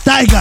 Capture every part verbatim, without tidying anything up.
Tiger,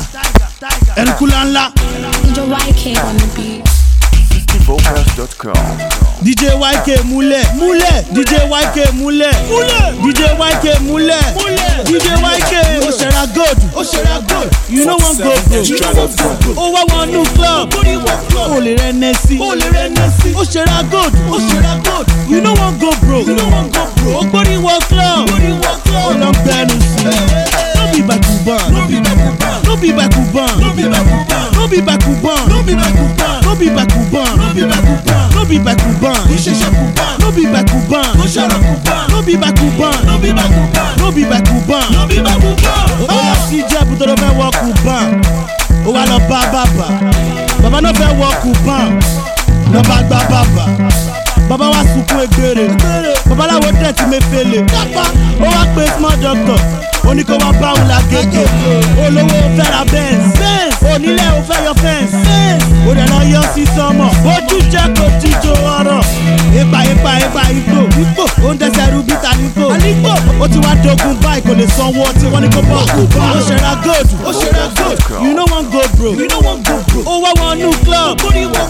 Herculana, D J Y K on the beat. fifty vocals dot com. D J Y K Mule, Mule, D J Y K Mule, Mule, D J Y K Mule, Mule, D J Y K Oshera Gold, Oshera Gold. You know one go bro, you know one go bro. Oh, I want new club, Ole Renesi, Ole Renesi, Oshera Gold, Oshera Gold. You know one go bro, you know one go bro. Ogbori work club, Ogbori work club. Olong Benusi, no be Bakuban, no be Bakuban, no be Bakuban, no be Bakuban, no be Bakuban, no be Bakuban, no be Bakuban, no be Bakuban, no be Bakuban, Isheshe Kuban, no be Bakuban, no Shara Kuban, no be Bakuban, no be Bakuban, no be Bakuban, no be Bakuban. Oh, la si Jebu to fẹ́ wọ Kuban, ó wá lọ bá bàbá, bàbá náà fẹ́ wọ Kuban, lọ bá gbá bàbá. Baba wa sunkún egbere, babaláwo dẹ̀ ti mefele. Ó wá pé small doctor, ó ní kó wá bá òun la gègé. Olówó fẹ́ ra Benz, onílé ó fẹ́ yọ fence. Ó dẹ̀ lọ yọ sí sọmọ, ojú jẹ́ kó jíjó ọ̀rọ̀. Ipa ipa ipa ipò, ó ń dẹ́sẹ̀ rú bíta nípò. Ó ti wá dogun báyìí kò lè sanwó ọtí wọ́n ní kó bọ̀. Ó ṣẹ̀ra gold, ó ṣẹ̀ra gold. You know one go bro, you know one go bro. Ó wá wọn new club,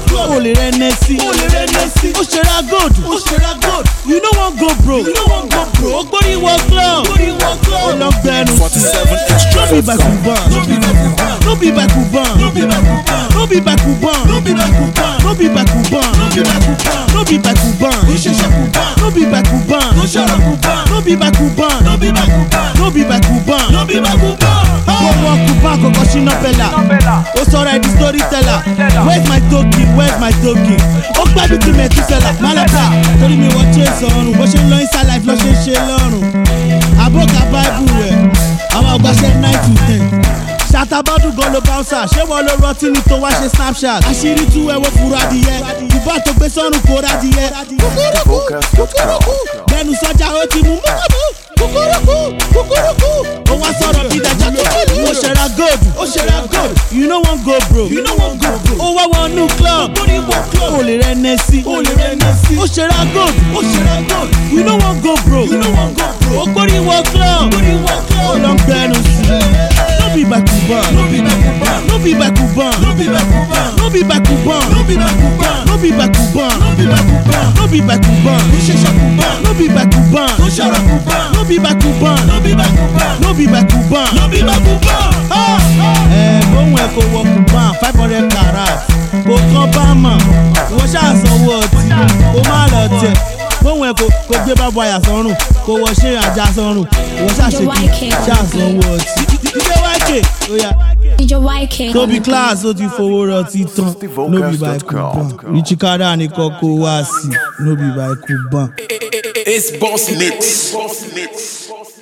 ó lè Renesi, ó lè Renesi. Ó ṣẹ̀ra gold, Oshera Gold. You know one go bro, you know one go bro. Ogbori work club, Ogbori work club. Olong Benusi, forty-seven extra no be Bakuban, no be Bakuban, no be Bakuban, no be Bakuban, no be Bakuban, no be Bakuban, no be Bakuban, no be Bakuban, no be Bakuban, Isheshe Kuban, no be Bakuban, no Shara Kuban, no be Bakuban, no be Bakuban, no be Bakuban, no be Bakuban. Gbogbo Kuban koko ṣínà bella, ó sọ̀rọ̀ ẹ̀ di storyteller. Where's my token? Where's my token? Ó gbẹ́bí tí Mẹ́túsẹ́là, Málàbà. Torí mi wọ́n ṣe sọ̀rùn, bó ṣe ń lọ inside life lọ ṣe ṣe lọ́rùn. Àbókà Bible rẹ̀, àwọn ọgbàṣẹ́ nine to ten. Ṣàtàbọ́dún gan ló bouncer, ṣé wọ́n ló rọtí ni tó wá ṣe Snapchat? Àṣírí tú ẹ̀wọ̀ fúra adìyẹ, ìbá tó gbé sọ́run kó radìyẹ. Bẹ́ẹ̀ni sọ́jà ó ti mú mọ́kàbú. Kukuruku, kukuruku. Ó wá sọ̀rọ̀ bí dájà tó kí ni. Ó ṣẹ̀ra gold, ó ṣẹ̀ra gold. You know one go bro, you know one go bro. Ó wá wọn new club, Ogbori work club. Ó lè Renesi, ó lè Renesi. Ó ṣẹ̀ra gold, ó ṣẹ̀ra gold. You know one go bro, you know one go bro. Ogbori work club, Ogbori work club. Olong Benusi, no be Bakuban, no be Bakuban, no be Bakuban, no be Bakuban, no be Bakuban, no be Bakuban, no be Bakuban, no be Bakuban, no be Bakuban, Isheshe Kuban, no be Bakuban, no Shara Kuban, no be Bakuban, no be Bakuban, no be Bakuban, no be Bakuban. Ẹ bóun ẹ kò wọ Kuban five hundred karat, kò kán bá mọ̀, ìwọ ṣáà sanwó ọtí, kò má lọ tẹ̀. Bóun ẹ kò gbé bábọ̀ àyà sọ́rùn, kò wọ ṣé àjà sọ́rùn, ìwọ ṣáà ṣe kí ṣáà sanwó ọtí. D J Y K, oya. D J Y K. No be class ó ti fowó rọtí tán, no be by Kuban. Richikada ni kọ́kọ́ wá sí, no be by Kuban. It's Boss Mix.